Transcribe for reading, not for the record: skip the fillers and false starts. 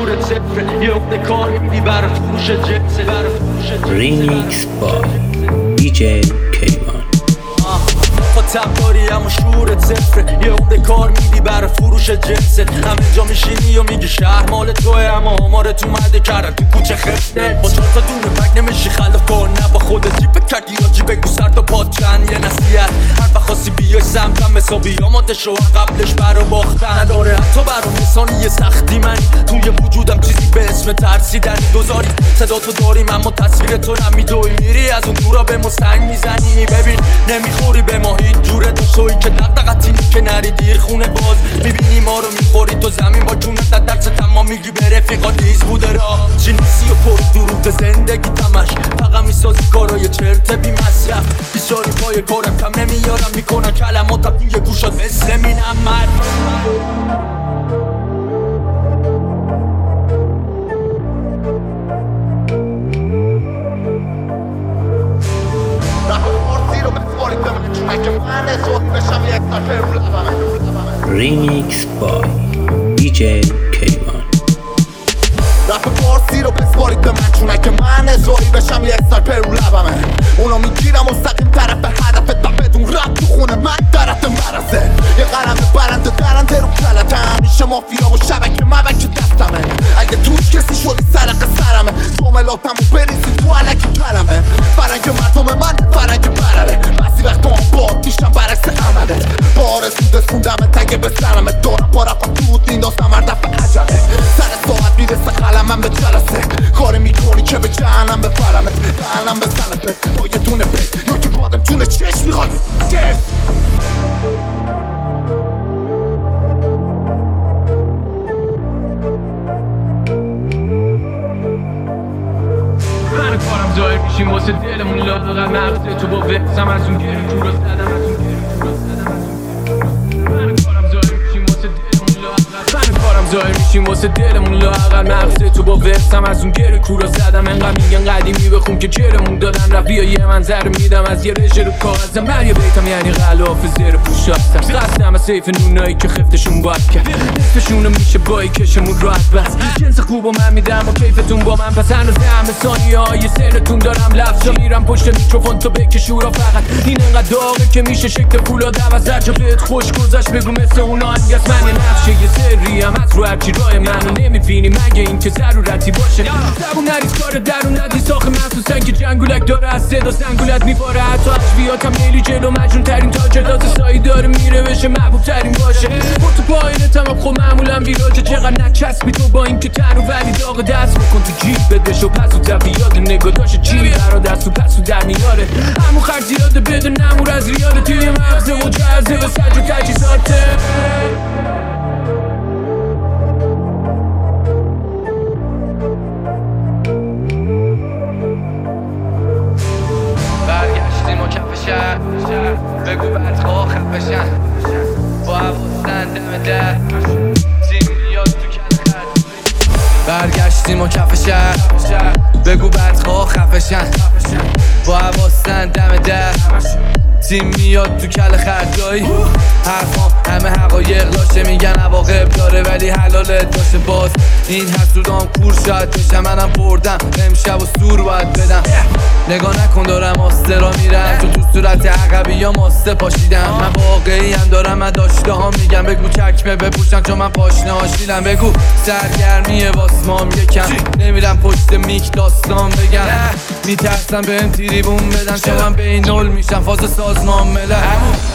شورت صفره یه عقده کار میدی بر فروش جنسه ریمیکس با دیجی کیوان. خطب داری اما شورت صفره یه عمده کار میدی برای فروش جنست. همه جا میشینی و میگی شهر مال توه اما آمارت اومده کردن تو کوچه خفته. با 4 تا دونه بگ نمیشی خلاف کار نه با خودت جیب کردی یا جیب بگو سر تا پاد چند. یه نصیحت هر وقت خواستی بیای سمتم حسابی اماده شو قبلش برا باختن نداره حتی برام نسانی یه سختی منی توی وجودم چیزی به اسم ترسیدنی دوزاری صدا تو داریم اما تصویر تو نمیدوی میری از اون دورا به مستنگ میزنی. ببین نمیخوری به ما هیچ جوره تو شوی که دقدقتی که نری دیر خونه باز میبینی ما رو میخوری تو زمین با جونت در درس تمام میگی به رفیقا دیز بوده راه جنسی و پر دروغ زندگی تمش فقط میسازی کارای چرت بی مصرف بیچاری پای کارم کم نمیارم میکنن کلماتم توی گوشات مثل مینمر. ریمیکس با دیجی کیوان. رپ فارسی رو بسپارید به من چونه که من ازایی بشم یه اسنایپر رو لبمه اونو میگیرم مستقیم طرف هدفت و بدون رب تو خونه من درت مرزه یه قلم برنده درنده رو کلتم میشه مافیا و شبکه مبک دستمه اگه توش کسی شدی سرق سرمه جملاتم رو بریزی تو علکی کلمه فرنگ مردم من فرنگ برره بسی وقت هم باد میشم برعکس عمله بار سوده سوندمه تگه به سرمه دارم با رفت دود میندازم هر دفعه عجله سر ساعت میرسه قلمم به جلسه کاری میکنی که به جهنم بفرمه دهنم بزنت با یه دونه بیت یا که بادم جونه چشم میخواد من کارم ظاهر میشیم واسه دلمون لاغر مغزه تو با وقتم از اون گیری تو رو زدم از اون گیری تو رو زدم من کارم ظاهر میشیم واسه دلمون لاغر من کارم ظاهر میشیم واسه دلمون لاغر مغزه تو با وقتم از اون گیری کورا زدم انقدر میگن قدیمی بخون که جرمون دادن رفیا یه منظر میدم از یه رژه رو کاغذم بر یه بیتم یعنی غلاف زیر پوش هستم قصدم از سیف نونایی که خفتشون باید کرد نصفشونو میشه با کشمون راحت بس جنس خوب و من میدم و کیفتون با من پس هنوز همه ثانیه های سنتون دارم لفظا میرم پشت میکروفون تو بکشورا فقط این انقدر داغه که میشه شکل فولاد عوض هر جا بهت خوش گذشت بگو مثل اون آهنگ از من یه نقشه یه سری هم از رو هرچی راه منو نمیبینی مگه این که ضرورتی باشه زبون نریز کار درون ندی ساخ محسوسن که جنگولک داره از صدا سنگولت میباره حتی عجبیاتم میلی جلو مجنون ترین تاجر داز سایی داره میره بشه محبوب ترین باشه با تو پایینتم خب معمولا ویراجه چقدر نچسبی تو با این که تنو ولی داغ دست بکن تو جیبت بشو پس و تبیاد نگاه داشت چی برا دست و پس و در میاره همون خرج زیاده بده نمور از ریاده توی مغزه و جرزه و سج و تجیزاته برگشتیم و کف شهر بگو بدخواه خفشن با حواسن دم در تیم میاد تو کل خرد برگشتیم و کف شهر بگو بدخواه خفشن با حواسن دم در تیم میاد تو کل خرجایی حرفام همه حقایق لاشه میگن عواقب داره ولی حلالت باشه باز این حسودام کور شاید بشم منم بردم امشب و سور باید بدم نگاه نکن دارم آسترا میرم تو صورت عقبی یا ماسته پاشیدم من واقعی هم دارم من داشته ها میگم بگو چکمه بپوشن چون من پاشنه هاشیلم بگو سرگرمیه واسمام یکم نمیرم پشت میک داستان بگم میترسم بهم تریبون بدن چون من بین نول میشم فاز سازمان ملل